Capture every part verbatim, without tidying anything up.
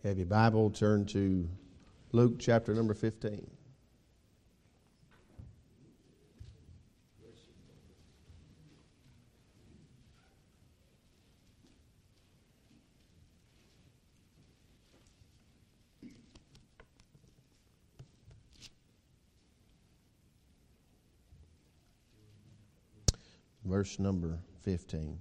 Have your Bible, turn to Luke chapter number fifteen. Verse number fifteen.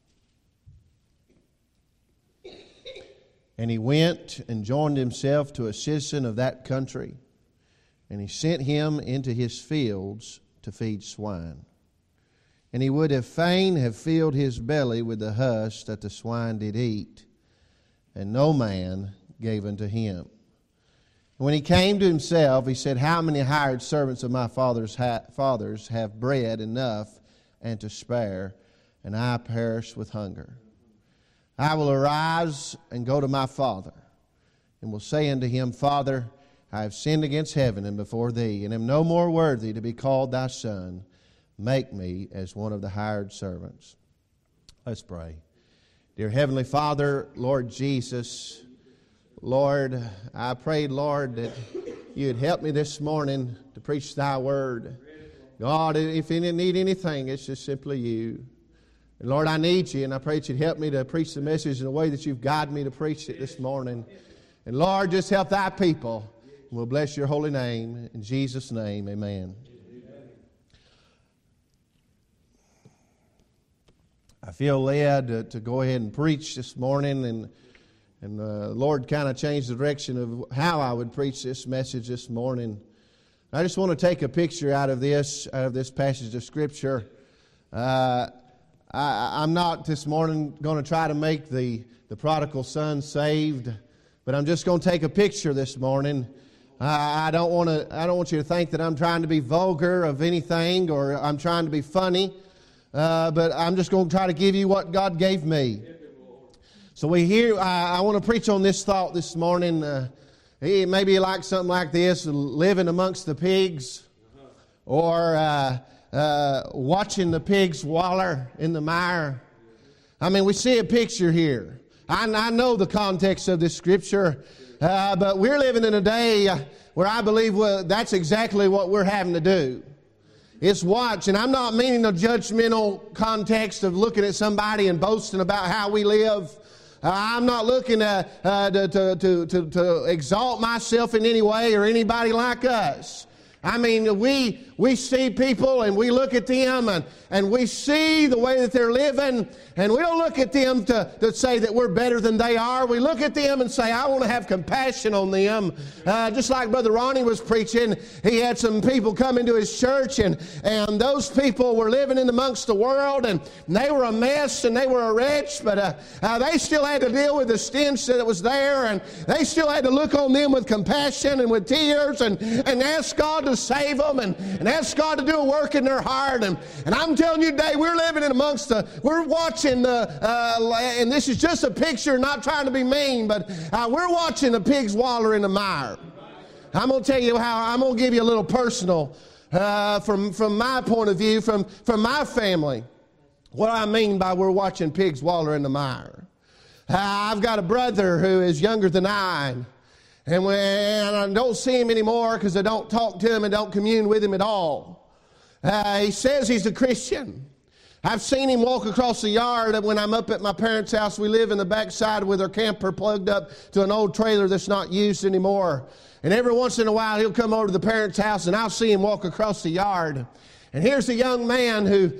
And he went and joined himself to a citizen of that country, and he sent him into his fields to feed swine. And he would have fain have filled his belly with the husk that the swine did eat, and no man gave unto him. And when he came to himself, he said, How many hired servants of my father's ha- fathers have bread enough and to spare, and I perish with hunger? I will arise and go to my father, and will say unto him, Father, I have sinned against heaven and before thee, and am no more worthy to be called thy son. Make me as one of the hired servants. Let's pray. Dear Heavenly Father, Lord Jesus, Lord, I prayed, Lord, that you'd help me this morning to preach thy word. God, if you need anything, it's just simply you. And Lord, I need you, and I pray that you'd help me to preach the message in the way that you've guided me to preach it this morning. And Lord, just help thy people. And we'll bless your holy name. In Jesus' name, amen. I feel led to, to go ahead and preach this morning, and and the Lord kind of changed the direction of how I would preach this message this morning. I just want to take a picture out of this, out of this passage of Scripture. Uh, I, I'm not this morning going to try to make the, the prodigal son saved, but I'm just going to take a picture this morning. I, I don't want to. I don't want you to think that I'm trying to be vulgar of anything or I'm trying to be funny, uh, but I'm just going to try to give you what God gave me. So we hear. I, I want to preach on this thought this morning. Uh, maybe you like something like this: living amongst the pigs, or. Uh, Uh, watching the pigs waller in the mire. I mean, we see a picture here. I, I know the context of this scripture, uh, but we're living in a day where I believe well, that's exactly what we're having to do. It's watch, and I'm not meaning a judgmental context of looking at somebody and boasting about how we live. Uh, I'm not looking uh, uh, to, to, to, to, to exalt myself in any way or anybody like us. I mean, we we see people and we look at them and, and we see the way that they're living, and we don't look at them to, to say that we're better than they are. We look at them and say, I want to have compassion on them. Uh, just like Brother Ronnie was preaching, he had some people come into his church, and, and those people were living in amongst the world, and they were a mess and they were a wretch, but uh, uh, they still had to deal with the stench that was there, and they still had to look on them with compassion and with tears and, and ask God to save them and, and ask God to do a work in their heart. And, and I'm telling you today, we're living in amongst the, we're watching the, uh, and this is just a picture, not trying to be mean, but uh, we're watching the pigs waller in the mire. I'm going to tell you how, I'm going to give you a little personal, uh, from, from my point of view, from, from my family, what I mean by we're watching pigs waller in the mire. Uh, I've got a brother who is younger than I. And when I don't see him anymore because I don't talk to him and don't commune with him at all. Uh, he says he's a Christian. I've seen him walk across the yard when I'm up at my parents' house. We live in the backside with our camper plugged up to an old trailer that's not used anymore. And every once in a while he'll come over to the parents' house and I'll see him walk across the yard. And here's a young man who,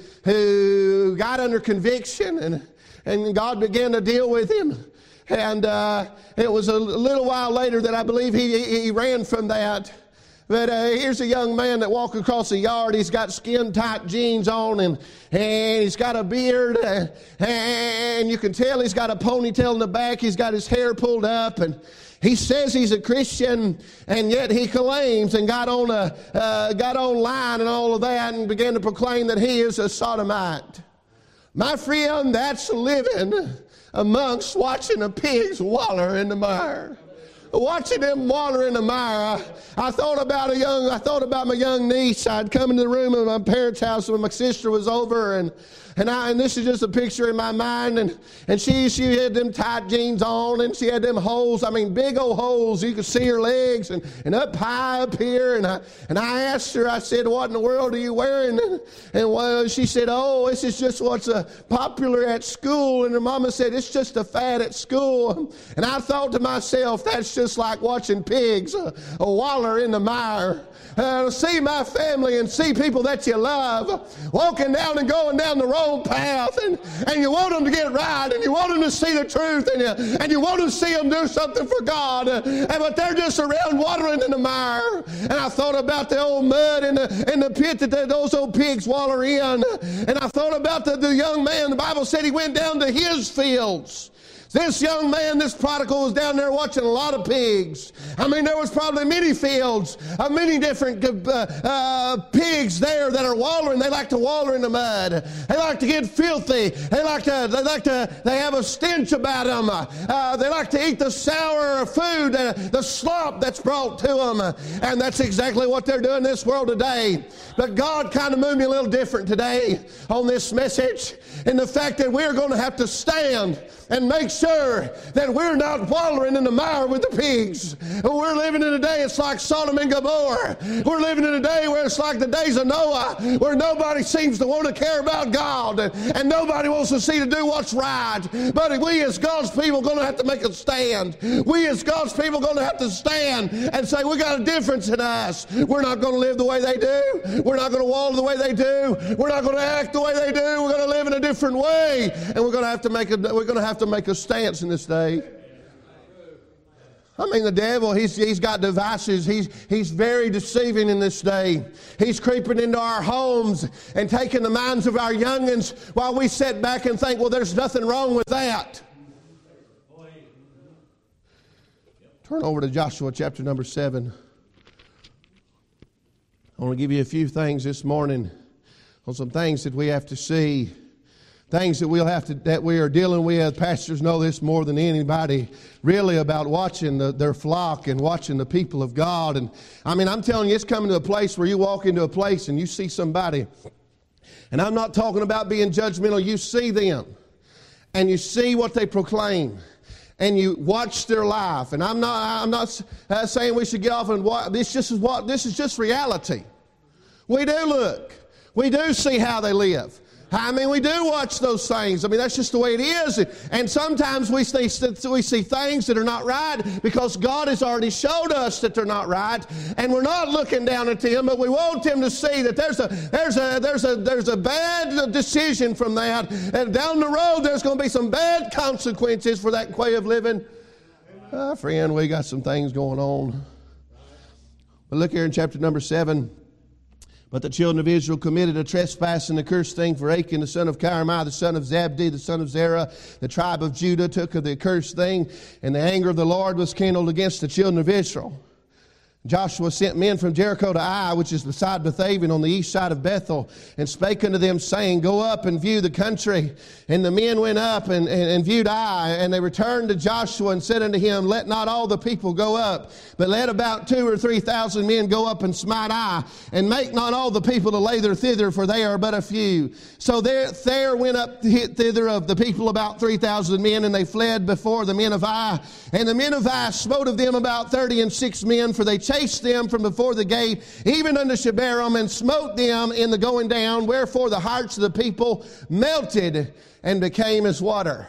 who got under conviction, and, and God began to deal with him. And uh, it was a little while later that I believe he, he ran from that. But uh, here's a young man that walked across the yard. He's got skin-tight jeans on, and, and he's got a beard. Uh, and you can tell he's got a ponytail in the back. He's got his hair pulled up. And he says he's a Christian, and yet he claims and got on, a, uh, got online and all of that and began to proclaim that he is a sodomite. My friend, that's living amongst watching the pigs waller in the mire. watching them water in the mire, I, I thought about a young, I thought about my young niece. I'd come into the room at my parents' house when my sister was over, and and I and this is just a picture in my mind. And and she she had them tight jeans on, and she had them holes. I mean, big old holes. You could see her legs, and, and up high up here. And I and I asked her. I said, "What in the world are you wearing?" And, and well, she said, "Oh, this is just what's uh, popular at school." And her mama said, "It's just a fad at school." And I thought to myself, that's just like watching pigs uh, waller in the mire. Uh, to see my family and see people that you love walking down and going down the wrong path, and, and you want them to get right, and you want them to see the truth, and you, and you want to see them do something for God, uh, and, but they're just around watering in the mire. And I thought about the old mud in the, in the pit that the, those old pigs waller in, and I thought about the, the young man. The Bible said he went down to his fields. This young man, this prodigal, was down there watching a lot of pigs. I mean, there was probably many fields of many different uh, uh, pigs there that are wallowing. They like to wallow in the mud. They like to get filthy. They like to, they like to, they have a stench about them. Uh, they like to eat the sour food, uh, the slop that's brought to them. And that's exactly what they're doing in this world today. But God kind of moved me a little different today on this message, in the fact that we're going to have to stand and make sure that we're not wallowing in the mire with the pigs. We're living in a day, it's like Sodom and Gomorrah. We're living in a day where it's like the days of Noah, where nobody seems to want to care about God, and, and nobody wants to see to do what's right. But we as God's people are going to have to make a stand. We as God's people are going to have to stand and say, we got a difference in us. We're not going to live the way they do. We're not going to wallow the way they do. We're not going to act the way they do. We're going to live in a different way. And we're going to have to make a, we're going to have to make a stance in this day. I mean, the devil, he's, he's got devices. He's, he's very deceiving in this day. He's creeping into our homes and taking the minds of our youngins while we sit back and think, well, there's nothing wrong with that. Turn over to Joshua chapter number seven. I want to give you a few things this morning on some things that we have to see. Things that we'll have to, that we are dealing with. Pastors know this more than anybody, really, about watching the, their flock and watching the people of God. And I mean, I'm telling you, it's coming to a place where you walk into a place and you see somebody, and I'm not talking about being judgmental. You see them, and you see what they proclaim, and you watch their life. And I'm not, I'm not uh, saying we should get off and watch. This just is what this is just reality. We do look, we do see how they live. I mean, we do watch those things. I mean, that's just the way it is. And sometimes we see, we see things that are not right because God has already showed us that they're not right. And we're not looking down at them, but we want them to see that there's a there's a there's a there's a bad decision from that. And down the road, there's going to be some bad consequences for that way of living. Uh, friend, we got some things going on. But look here in chapter number seven. But the children of Israel committed a trespass and a cursed thing, for Achan, the son of Carmi, the son of Zabdi, the son of Zerah, the tribe of Judah, took of the accursed thing, and the anger of the Lord was kindled against the children of Israel. Joshua sent men from Jericho to Ai, which is beside Bethaven on the east side of Bethel, and spake unto them, saying, Go up and view the country. And the men went up and, and, and viewed Ai, and they returned to Joshua and said unto him, Let not all the people go up, but let about two or three thousand men go up and smite Ai, and make not all the people to lather thither, for they are but a few. So there, there went up thither of the people about three thousand men, and they fled before the men of Ai. And the men of Ai smote of them about thirty and six men, for they chased them from before the gate, even unto Shebarim, and smote them in the going down, wherefore the hearts of the people melted and became as water.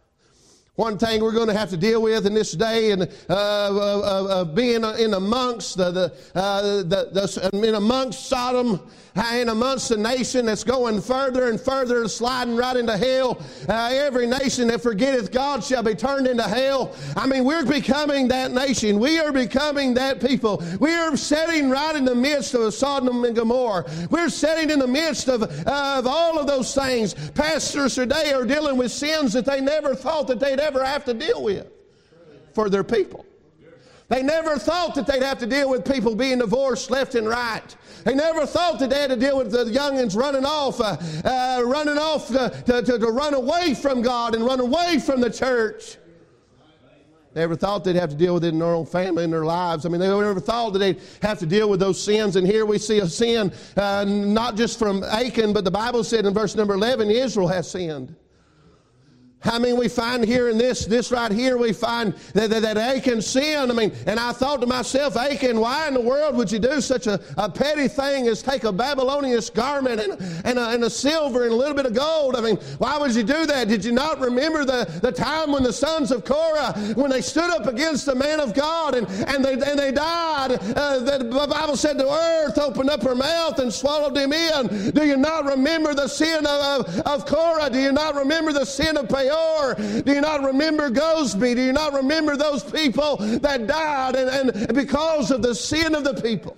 One thing we're going to have to deal with in this day, and uh, uh, uh, being in amongst the, the, uh, the, the in amongst Sodom, in amongst a nation that's going further and further, sliding right into hell. Uh, every nation that forgetteth God shall be turned into hell. I mean, we're becoming that nation. We are becoming that people. We are sitting right in the midst of Sodom and Gomorrah. We're sitting in the midst of, of all of those things. Pastors today are dealing with sins that they never thought that they'd ever have to deal with for their people. They never thought that they'd have to deal with people being divorced left and right. They never thought that they had to deal with the youngins running off, uh, uh, running off to, to, to run away from God and run away from the church. They never thought they'd have to deal with it in their own family, in their lives. I mean, they never thought that they'd have to deal with those sins. And here we see a sin, uh, not just from Achan, but the Bible said in verse number eleven, Israel has sinned. I mean, we find here in this, this right here, we find that, that, that Achan sinned. I mean, and I thought to myself, Achan, why in the world would you do such a, a petty thing as take a Babylonian garment and, and, a, and a silver and a little bit of gold? I mean, why would you do that? Did you not remember the, the time when the sons of Korah, when they stood up against the man of God and, and, they, and they died? Uh, the Bible said the earth opened up her mouth and swallowed them in. Do you not remember the sin of, of, of Korah? Do you not remember the sin of Peor? Do you not remember Gosby? Do you not remember those people that died and, and because of the sin of the people?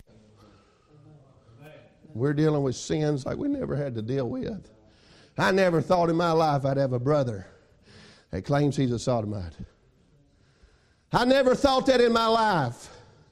We're dealing with sins like we never had to deal with. I never thought in my life I'd have a brother that claims he's a sodomite. I never thought that in my life.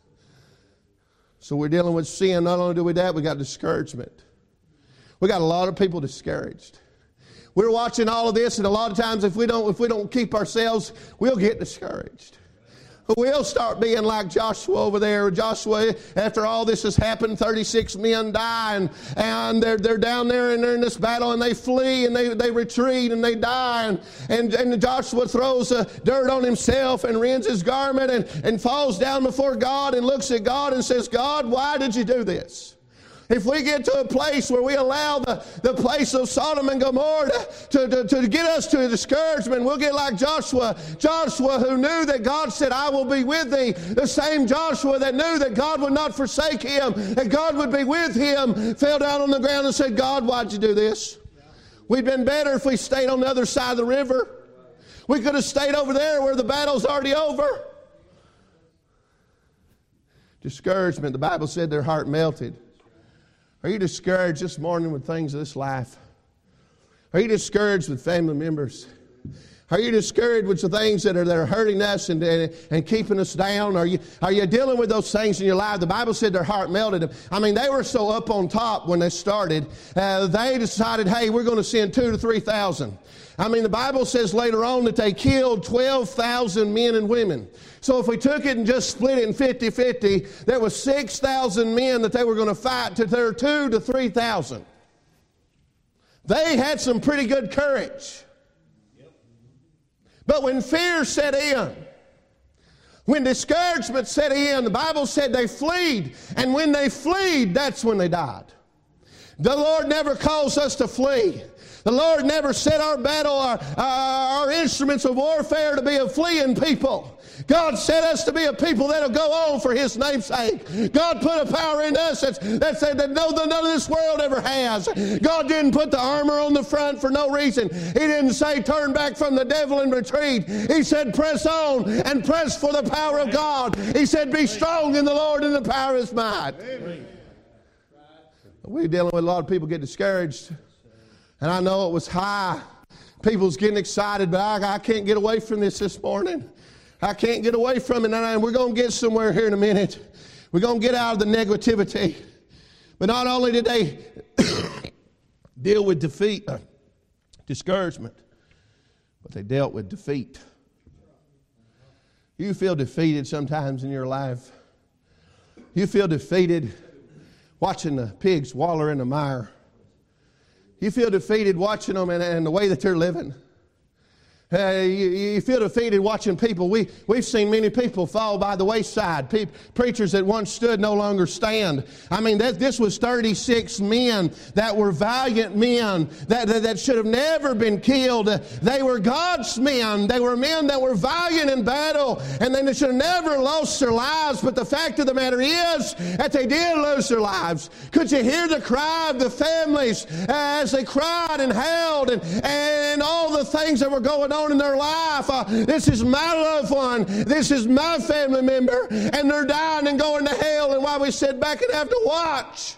So we're dealing with sin. Not only do we that, we got discouragement. We got a lot of people discouraged. We're watching all of this, and a lot of times if we don't, if we don't keep ourselves, we'll get discouraged. We'll start being like Joshua over there. Joshua, after all this has happened, thirty-six men die, and, and they're, they're down there and they're in this battle, and they flee and they, they retreat and they die. And, and, and Joshua throws uh, dirt on himself and rends his garment and, and falls down before God and looks at God and says, God, why did you do this? If we get to a place where we allow the, the place of Sodom and Gomorrah to, to, to get us to a discouragement, we'll get like Joshua. Joshua who knew that God said, I will be with thee. The same Joshua that knew that God would not forsake him, that God would be with him, fell down on the ground and said, God, why'd you do this? We'd been better if we stayed on the other side of the river. We could have stayed over there where the battle's already over. Discouragement, the Bible said their heart melted. Are you discouraged this morning with things of this life? Are you discouraged with family members? Are you discouraged with the things that are, that are hurting us and, and, and keeping us down? Are you, are you dealing with those things in your life? The Bible said their heart melted. I mean, they were so up on top when they started. Uh, they decided, hey, we're going to send two to three thousand. I mean, the Bible says later on that they killed twelve thousand men and women. So if we took it and just split it in fifty-fifty, there was six thousand men that they were going to fight to their two to three thousand. They had some pretty good courage. But when fear set in, when discouragement set in, the Bible said they fled. And when they fled, that's when they died. The Lord never calls us to flee. The Lord never set our battle, our, our instruments of warfare to be a fleeing people. God set us to be a people that'll go on for His name's sake. God put a power in us that's, that's, that no, none of this world ever has. God didn't put the armor on the front for no reason. He didn't say turn back from the devil and retreat. He said press on and press for the power of God. He said be strong in the Lord and the power of His might. Amen. We're dealing with a lot of people get discouraged. And I know it was high. People's getting excited, but I, I can't get away from this this morning. I can't get away from it. And we're going to get somewhere here in a minute. We're going to get out of the negativity. But not only did they deal with defeat, uh, discouragement, but they dealt with defeat. You feel defeated sometimes in your life. You feel defeated watching the pigs waller in the mire. You feel defeated watching them and, and the way that they're living. Uh, you, you feel defeated watching people. We, we've seen many people fall by the wayside. Pe- preachers that once stood no longer stand. I mean, that, this was thirty-six men that were valiant men that, that, that should have never been killed. They were God's men. They were men that were valiant in battle, and they should have never lost their lives. But the fact of the matter is that they did lose their lives. Could you hear the cry of the families as they cried and howled and, and all the things that were going on in their life? Uh, this is my loved one. This is my family member. And they're dying and going to hell. And while we sit back and have to watch.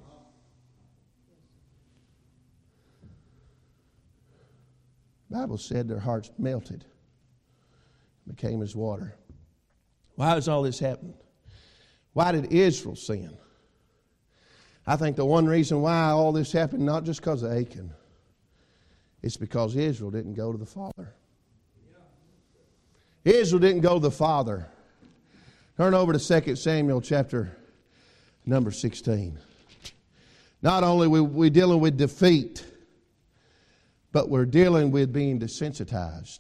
The Bible said their hearts melted. Became as water. Why has all this happened? Why did Israel sin? I think the one reason why all this happened, not just because of Achan, it's because Israel didn't go to the Father. Israel didn't go to the Father. Turn over to Second Samuel chapter number sixteen. Not only are we, we dealing with defeat, but we're dealing with being desensitized.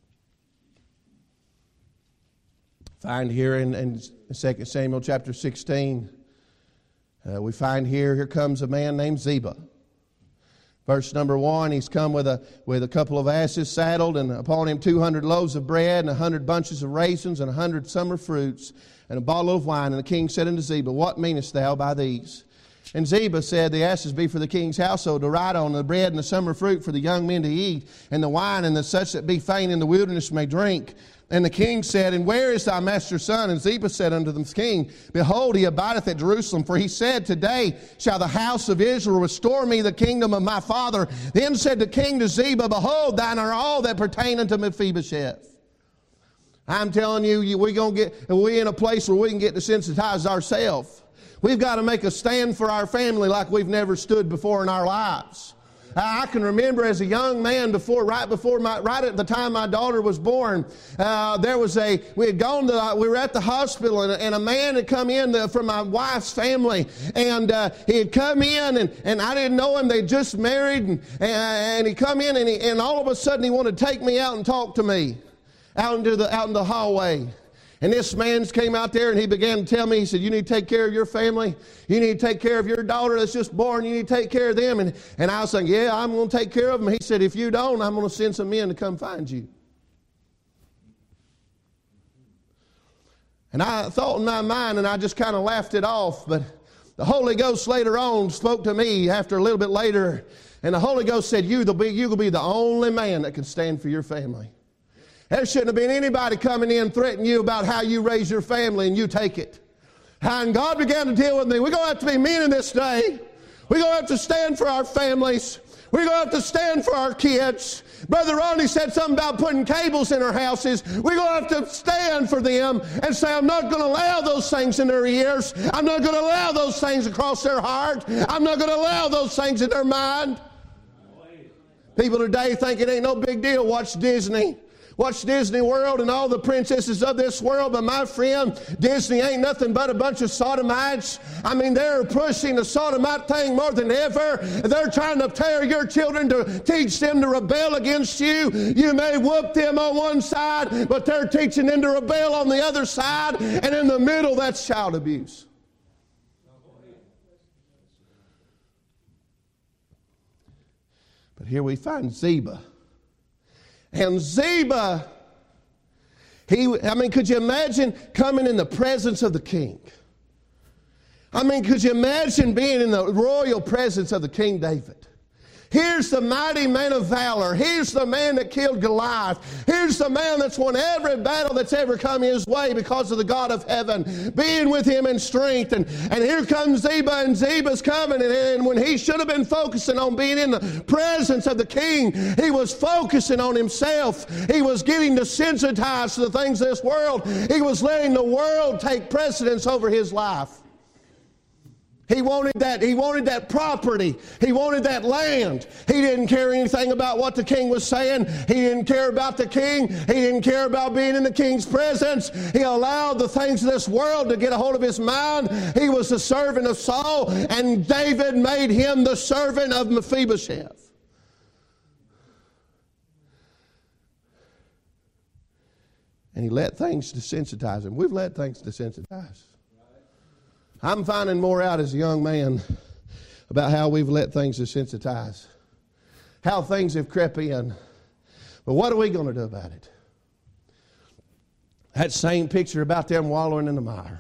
Find here in, in Second Samuel chapter sixteen, uh, we find here, here comes a man named Ziba. Verse number one, he's come with a with a couple of asses saddled, and upon him two hundred loaves of bread, and a hundred bunches of raisins, and a hundred summer fruits, and a bottle of wine. And the king said unto Ziba, What meanest thou by these? And Ziba said, The asses be for the king's household to ride on, the bread and the summer fruit for the young men to eat, and the wine and the such that be faint in the wilderness may drink. And the king said, And where is thy master's son? And Ziba said unto the king, Behold, he abideth at Jerusalem. For he said, Today shall the house of Israel restore me the kingdom of my father. Then said the king to Ziba, Behold, thine are all that pertain unto Mephibosheth. I'm telling you, we're gonna get we're in a place where we can get desensitized ourselves. We've got to make a stand for our family like we've never stood before in our lives. I can remember as a young man, before, right before my, right at the time my daughter was born, uh, there was a, we had gone to, we were at the hospital, and, and a man had come in to, from my wife's family, and uh, he had come in, and, and I didn't know him. They just married, and, and he come in, and, he, and all of a sudden he wanted to take me out and talk to me out into the out in the hallway. And this man came out there and he began to tell me, he said, you need to take care of your family. You need to take care of your daughter that's just born. You need to take care of them. And, and I was saying, yeah, I'm going to take care of them. He said, if you don't, I'm going to send some men to come find you. And I thought in my mind, and I just kind of laughed it off. But the Holy Ghost later on spoke to me after a little bit later. And the Holy Ghost said, you, be, you will be the only man that can stand for your family. There shouldn't have been anybody coming in threatening you about how you raise your family, and you take it. And God began to deal with me. We're going to have to be men in this day. We're going to have to stand for our families. We're going to have to stand for our kids. Brother Ronnie said something about putting cables in our houses. We're going to have to stand for them and say, I'm not going to allow those things in their ears. I'm not going to allow those things across their heart. I'm not going to allow those things in their mind. People today think it ain't no big deal. Watch Disney. Watch Disney World and all the princesses of this world. But my friend, Disney ain't nothing but a bunch of sodomites. I mean, they're pushing the sodomite thing more than ever. They're trying to tear your children to teach them to rebel against you. You may whoop them on one side, but they're teaching them to rebel on the other side. And in the middle, that's child abuse. But here we find Ziba. And Ziba, he, I mean, could you imagine coming in the presence of the king? I mean, could you imagine being in the royal presence of the King David? Here's the mighty man of valor. Here's the man that killed Goliath. Here's the man that's won every battle that's ever come his way because of the God of heaven being with him in strength. And, and here comes Ziba, and Ziba's coming. And, and when he should have been focusing on being in the presence of the king, he was focusing on himself. He was getting desensitized to the things of this world. He was letting the world take precedence over his life. He wanted that, he wanted that property. He wanted that land. He didn't care anything about what the king was saying. He didn't care about the king. He didn't care about being in the king's presence. He allowed the things of this world to get a hold of his mind. He was the servant of Saul, and David made him the servant of Mephibosheth. And he let things desensitize him. We've let things desensitize. I'm finding more out as a young man about how we've let things desensitize, how things have crept in. But what are we going to do about it? That same picture about them wallowing in the mire.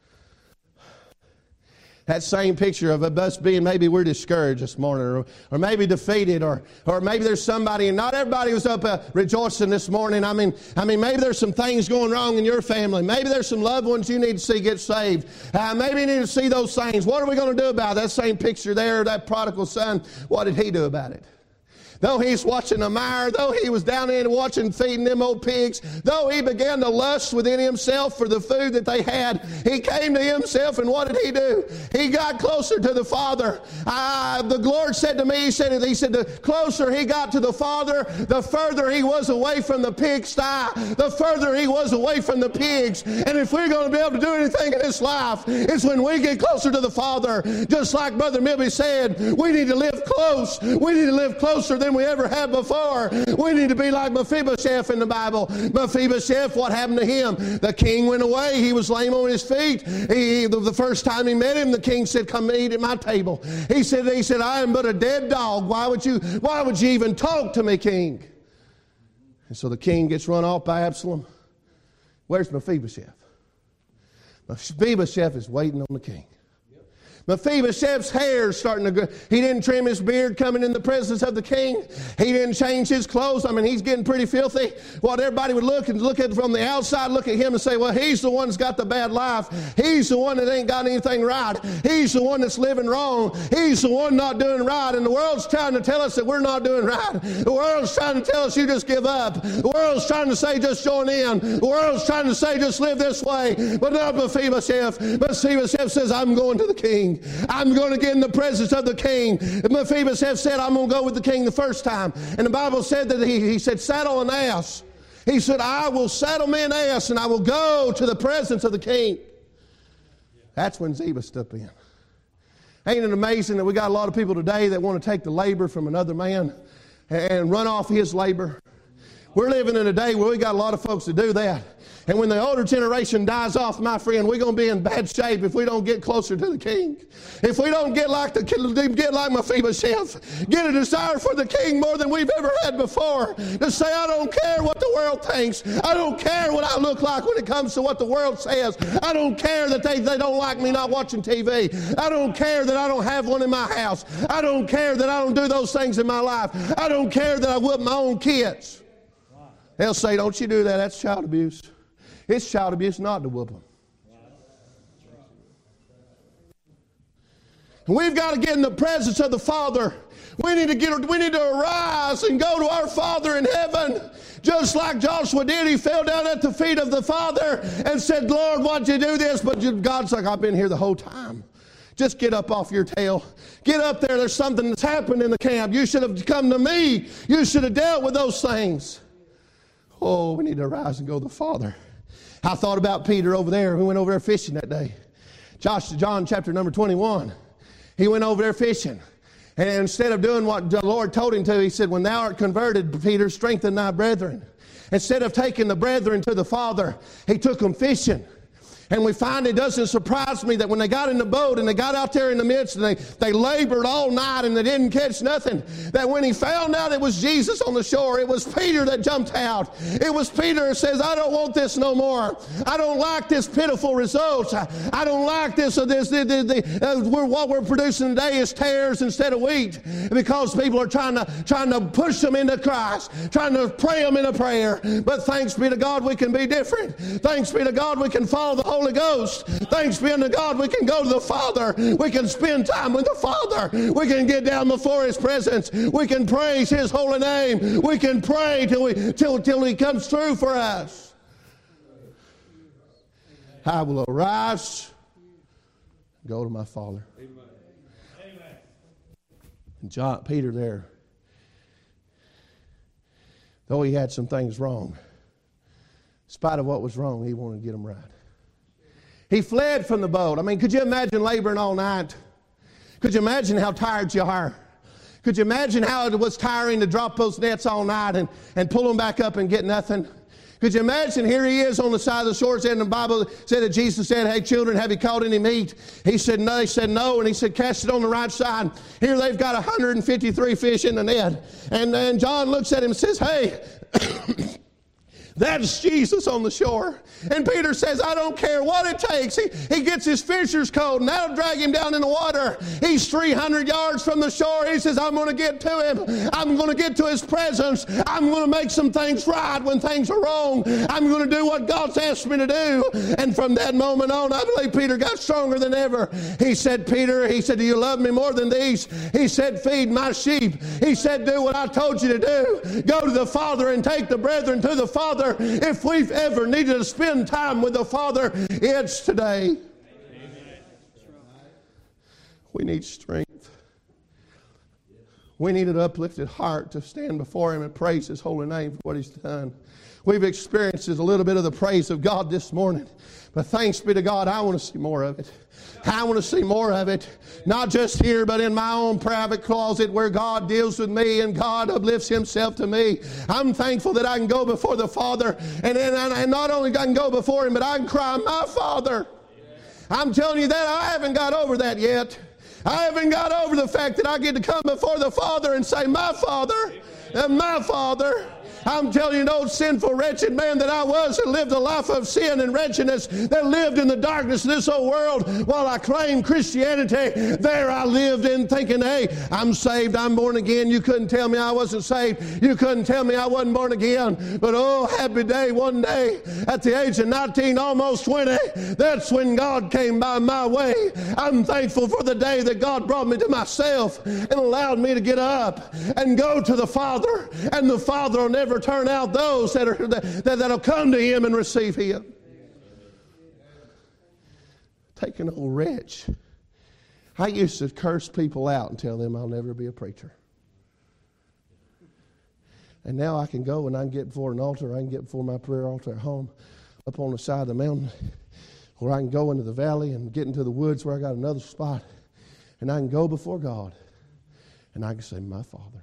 That same picture of us being, maybe we're discouraged this morning, or, or maybe defeated, or or maybe there's somebody, and not everybody was up uh, rejoicing this morning. I mean, I mean, maybe there's some things going wrong in your family. Maybe there's some loved ones you need to see get saved. Uh, maybe you need to see those things. What are we going to do about it? That same picture there, that prodigal son, what did he do about it? Though he's watching the mire, though he was down in watching feeding them old pigs, though he began to lust within himself for the food that they had, he came to himself, and what did he do? He got closer to the Father. Uh, the Lord said to me, he said, he said, the closer he got to the Father, the further he was away from the pigsty, the further he was away from the pigs. And if we're going to be able to do anything in this life, it's when we get closer to the Father. Just like Brother Milby said, we need to live close. We need to live closer than we ever have before. We need to be like Mephibosheth in the Bible. Mephibosheth, what happened to him? The king went away. He was lame on his feet. He, the first time he met him, the king said, "Come eat at my table." He said, he said, "I am but a dead dog. Why would you, why would you even talk to me, king?" And so the king gets run off by Absalom. Where's Mephibosheth? Mephibosheth is waiting on the king. Mephibosheth's hair is starting to go. He didn't trim his beard coming in the presence of the king. He didn't change his clothes. I mean, he's getting pretty filthy. What everybody would look and look at from the outside, look at him and say, well, he's the one that's got the bad life. He's the one that ain't got anything right. He's the one that's living wrong. He's the one not doing right. And the world's trying to tell us that we're not doing right. The world's trying to tell us you just give up. The world's trying to say just join in. The world's trying to say just live this way. But not Mephibosheth. Mephibosheth says, I'm going to the king. I'm going to get in the presence of the king. Mephibosheth said, I'm going to go with the king the first time. And the Bible said that he, he said, saddle an ass. He said, I will saddle me an ass and I will go to the presence of the king. That's when Ziba stepped in. Ain't it amazing that we got a lot of people today that want to take the labor from another man and run off his labor? We're living in a day where we got a lot of folks that do that. And when the older generation dies off, my friend, we're going to be in bad shape if we don't get closer to the king. If we don't get like the get like Mephibosheth, get a desire for the king more than we've ever had before. To say, I don't care what the world thinks. I don't care what I look like when it comes to what the world says. I don't care that they, they don't like me not watching T V. I don't care that I don't have one in my house. I don't care that I don't do those things in my life. I don't care that I whip my own kids. They'll say, don't you do that. That's child abuse. It's child abuse not to whoop them. And we've got to get in the presence of the Father. We need to get. We need to arise and go to our Father in heaven. Just like Joshua did, he fell down at the feet of the Father and said, Lord, why'd you do this? But God's like, I've been here the whole time. Just get up off your tail. Get up there. There's something that's happened in the camp. You should have come to me. You should have dealt with those things. Oh, we need to arise and go to the Father. I thought about Peter over there who went over there fishing that day. Josh, John chapter number twenty-one. He went over there fishing. And instead of doing what the Lord told him to, he said, when thou art converted, Peter, strengthen thy brethren. Instead of taking the brethren to the Father, he took them fishing. And we find it doesn't surprise me that when they got in the boat and they got out there in the midst and they, they labored all night and they didn't catch nothing, that when he found out it was Jesus on the shore, it was Peter that jumped out. It was Peter who says, I don't want this no more. I don't like this pitiful results. I, I don't like this. Or this the, the, the, uh, we're, what we're producing today is tares instead of wheat, because people are trying to, trying to push them into Christ, trying to pray them into prayer. But thanks be to God we can be different. Thanks be to God we can follow the Holy Ghost. Thanks be unto God we can go to the Father. We can spend time with the Father. We can get down before His presence. We can praise His holy name. We can pray till, we, till, till He comes through for us. I will arise, go to my Father. Amen. And John, Peter there, though he had some things wrong, in spite of what was wrong, he wanted to get them right. He fled from the boat. I mean, could you imagine laboring all night? Could you imagine how tired you are? Could you imagine how it was tiring to drop those nets all night and, and pull them back up and get nothing? Could you imagine, here he is on the side of the shore, and the Bible said that Jesus said, hey, children, have you caught any meat? He said, no. They said, no. And he said, cast it on the right side. Here they've got one hundred fifty-three fish in the net. And then John looks at him and says, hey, That's Jesus on the shore. And Peter says, I don't care what it takes. He, he gets his fisher's coat, and that'll drag him down in the water. He's three hundred yards from the shore. He says, I'm going to get to him. I'm going to get to his presence. I'm going to make some things right when things are wrong. I'm going to do what God's asked me to do. And from that moment on, I believe Peter got stronger than ever. He said, Peter, he said, do you love me more than these? He said, feed my sheep. He said, do what I told you to do. Go to the Father and take the brethren to the Father. If we've ever needed to spend time with the Father, it's today. Amen. We need strength. We need an uplifted heart to stand before Him and praise His holy name for what He's done. We've experienced a little bit of the praise of God this morning. But thanks be to God, I want to see more of it. I want to see more of it. Not just here, but in my own private closet where God deals with me and God uplifts Himself to me. I'm thankful that I can go before the Father. And, and, and not only I can go before Him, but I can cry, my Father. I'm telling you that I haven't got over that yet. I haven't got over the fact that I get to come before the Father and say, my Father, and my Father. I'm telling you, an old sinful, wretched man that I was, that lived a life of sin and wretchedness, that lived in the darkness of this old world while I claimed Christianity. There I lived in thinking, hey, I'm saved, I'm born again. You couldn't tell me I wasn't saved. You couldn't tell me I wasn't born again. But oh, happy day, one day, at the age of nineteen, almost twenty, that's when God came by my way. I'm thankful for the day that God brought me to myself and allowed me to get up and go to the Father. And the Father will never turn out those that are that, that'll come to Him and receive Him. Take an old wretch. I used to curse people out and tell them I'll never be a preacher. And now I can go and I can get before an altar. I can get before my prayer altar at home up on the side of the mountain, or I can go into the valley and get into the woods where I got another spot, and I can go before God and I can say, my Father.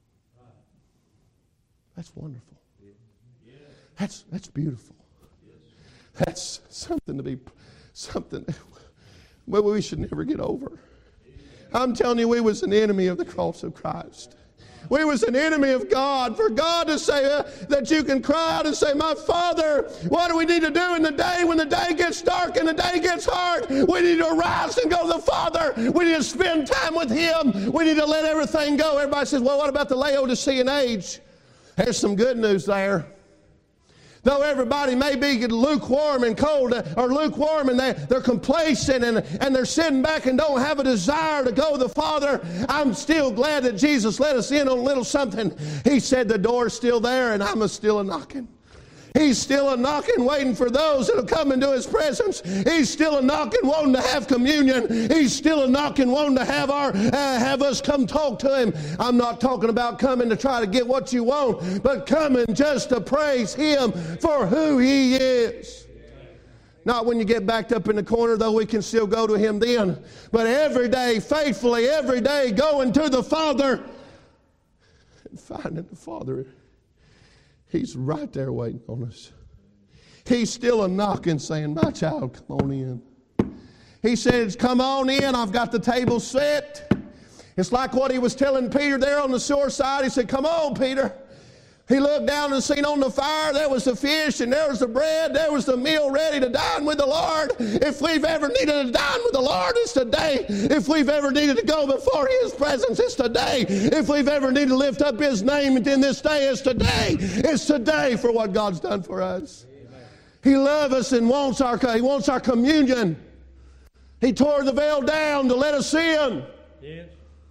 That's wonderful. That's that's beautiful. That's something to be, something well, we should never get over. I'm telling you, we was an enemy of the cross of Christ. We was an enemy of God. For God to say uh, that you can cry out and say, my Father, what do we need to do in the day when the day gets dark and the day gets hard? We need to arise and go to the Father. We need to spend time with Him. We need to let everything go. Everybody says, well, what about the Laodicean age? There's some good news there. Though everybody may be lukewarm and cold, or lukewarm and they, they're complacent and, and they're sitting back and don't have a desire to go to the Father, I'm still glad that Jesus let us in on a little something. He said the door's still there and I'm still a knocking. He's still a knocking, waiting for those that will come into His presence. He's still a knocking, wanting to have communion. He's still a knocking, wanting to have our uh, have us come talk to Him. I'm not talking about coming to try to get what you want, but coming just to praise Him for who He is. Not when you get backed up in the corner, though we can still go to Him then. But every day, faithfully, every day, going to the Father and finding the Father. He's right there waiting on us. He's still a knocking saying, my child, come on in. He says, come on in, I've got the table set. It's like what He was telling Peter there on the shore side. He said, come on, Peter. He looked down and seen on the fire, there was the fish and there was the bread, there was the meal ready to dine with the Lord. If we've ever needed to dine with the Lord, it's today. If we've ever needed to go before His presence, it's today. If we've ever needed to lift up His name in this day, it's today. It's today for what God's done for us. Amen. He loves us and wants our, He wants our communion. He tore the veil down to let us in. Yes.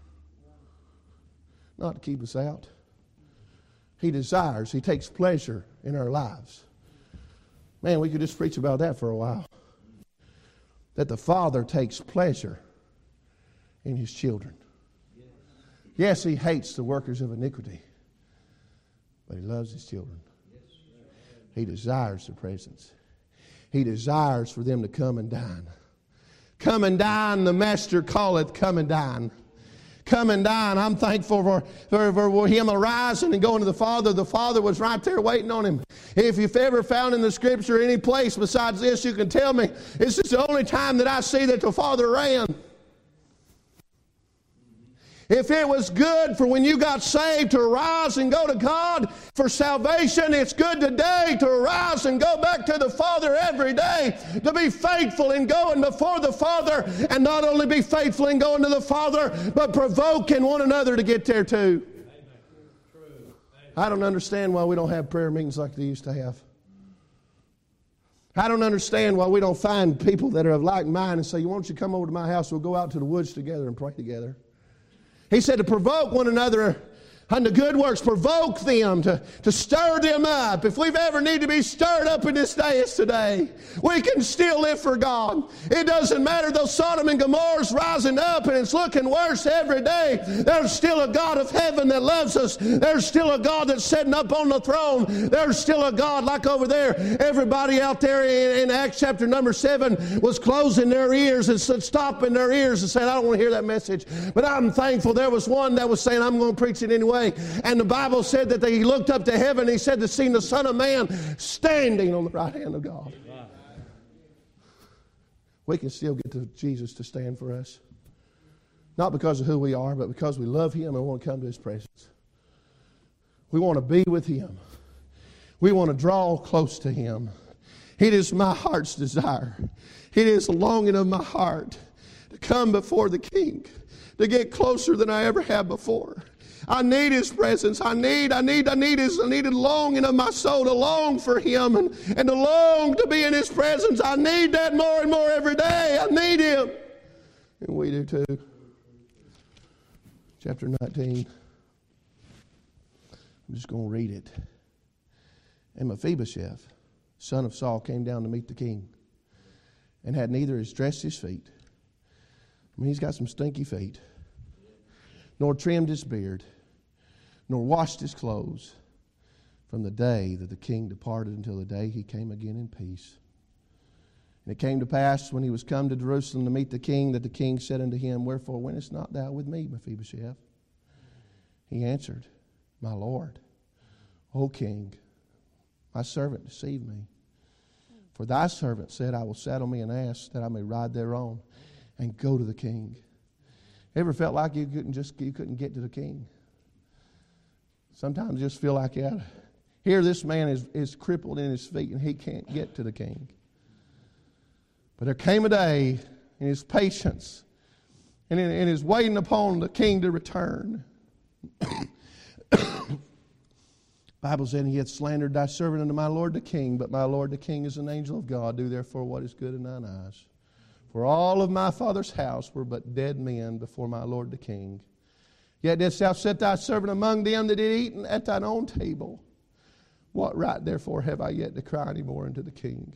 Not to keep us out. He desires, He takes pleasure in our lives. Man, we could just preach about that for a while. That the Father takes pleasure in His children. Yes, He hates the workers of iniquity, but He loves His children. He desires their presence. He desires for them to come and dine. Come and dine, the Master calleth, come and dine. Come and dine. I'm thankful for, for, for Him arising and going to the Father. The Father was right there waiting on Him. If you've ever found in the Scripture any place besides this, you can tell me. This is the only time that I see that the Father ran. If it was good for when you got saved to arise and go to God for salvation, it's good today to arise and go back to the Father every day, to be faithful in going before the Father, and not only be faithful in going to the Father, but provoking one another to get there too. I don't understand why we don't have prayer meetings like they used to have. I don't understand why we don't find people that are of like mind and say, why don't you come over to my house, we'll go out to the woods together and pray together. He said to provoke one another unto good works. Provoke them, to, to stir them up. If we've ever need to be stirred up in this day, it's today. We can still live for God. It doesn't matter though Sodom and Gomorrah's rising up and it's looking worse every day. There's still a God of heaven that loves us. There's still a God that's sitting up on the throne. There's still a God like over there. Everybody out there in, in Acts chapter number seven was closing their ears and stopping their ears and saying, I don't want to hear that message. But I'm thankful there was one that was saying, I'm going to preach it anyway. And the Bible said that he looked up to heaven and he said to see the Son of Man standing on the right hand of God. We can still get to Jesus to stand for us. Not because of who we are, but because we love Him and want to come to His presence. We want to be with Him. We want to draw close to Him. It is my heart's desire. It is the longing of my heart to come before the King, to get closer than I ever have before. I need His presence. I need, I need, I need His, I need a longing of my soul to long for Him and, and to long to be in His presence. I need that more and more every day. I need Him. And we do too. Chapter nineteen. I'm just going to read it. And Mephibosheth, son of Saul, came down to meet the king and had neither dressed his feet. I mean, he's got some stinky feet. Nor trimmed his beard, nor washed his clothes, from the day that the king departed until the day he came again in peace. And it came to pass, when he was come to Jerusalem to meet the king, that the king said unto him, Wherefore wentest not thou with me, Mephibosheth? He answered, My Lord, O king, my servant deceived me. For thy servant said, I will saddle me an ass, that I may ride thereon, and go to the king. Ever felt like you couldn't just you couldn't get to the king? Sometimes you just feel like yeah. Here this man is, is crippled in his feet and he can't get to the king. But there came a day in his patience and in, in his waiting upon the king to return. Bible said, He had slandered thy servant unto my Lord the king, but my Lord the king is an angel of God. Do therefore what is good in thine eyes. For all of my father's house were but dead men before my Lord the king. Yet didst thou set thy servant among them that did eat at thine own table. What right therefore have I yet to cry any more unto the king?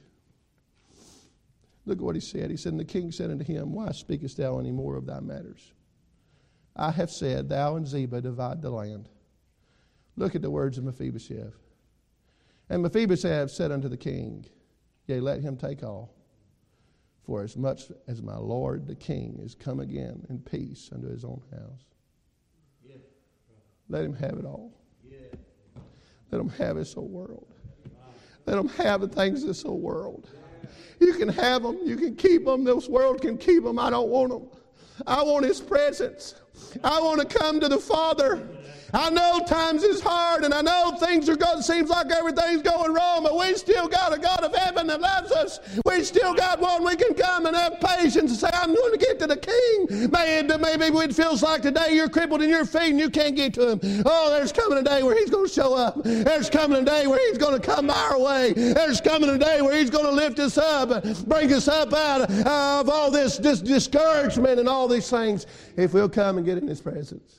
Look at what he said. He said, And the king said unto him, Why speakest thou any more of thy matters? I have said, Thou and Ziba divide the land. Look at the words of Mephibosheth. And Mephibosheth said unto the king, Yea, let him take all. For as much as my Lord the king is come again in peace unto his own house. Yeah. Let him have it all. Yeah. Let him have this whole world. Let him have the things of this whole world. You can have them. You can keep them. This world can keep them. I don't want them. I want His presence. I want to come to the Father. I know times is hard, and I know things are going, seems like everything's going wrong, but we still got a God of heaven that loves us. We still got one we can come and have patience and say, I'm going to get to the King. Maybe, maybe it feels like today you're crippled in your feet and you can't get to Him. Oh, there's coming a day where He's going to show up. There's coming a day where He's going to come our way. There's coming a day where He's going to lift us up, bring us up out of all this, this discouragement and all these things, if we'll come and get in His presence.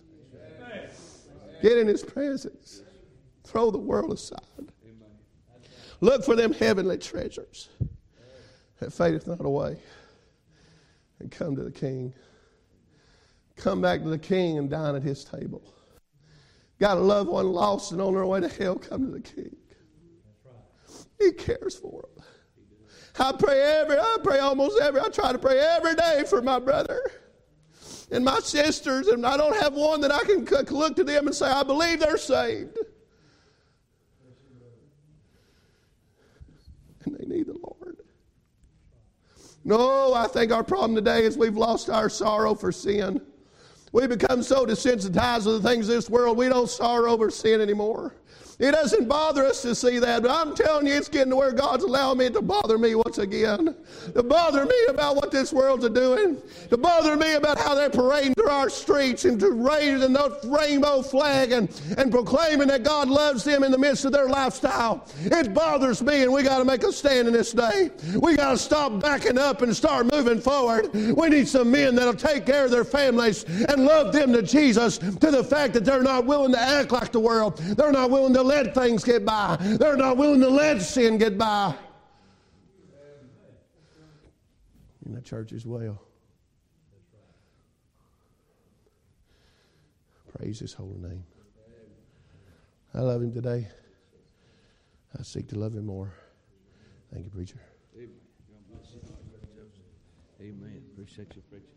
Get in His presence. Throw the world aside. Look for them heavenly treasures that fadeth not away. And come to the King. Come back to the King and dine at His table. Got a loved one lost and on their way to hell, come to the King. He cares for them. I pray every, I pray almost every, I try to pray every day for my brother and my sisters, and I don't have one that I can look to them and say, I believe they're saved. And they need the Lord. No, I think our problem today is we've lost our sorrow for sin. We become so desensitized to the things of this world, we don't sorrow over sin anymore. It doesn't bother us to see that, but I'm telling you, it's getting to where God's allowing me to bother me once again. To bother me about what this world's doing. To bother me about how they're parading through our streets and to raising the rainbow flag and, and proclaiming that God loves them in the midst of their lifestyle. It bothers me, and we got to make a stand in this day. We got to stop backing up and start moving forward. We need some men that'll take care of their families and love them to Jesus, to the fact that they're not willing to act like the world. They're not willing to let things get by. They're not willing to let sin get by. In the church as well. Praise His holy name. I love Him today. I seek to love Him more. Thank you, preacher. Amen. Amen. Appreciate you preaching.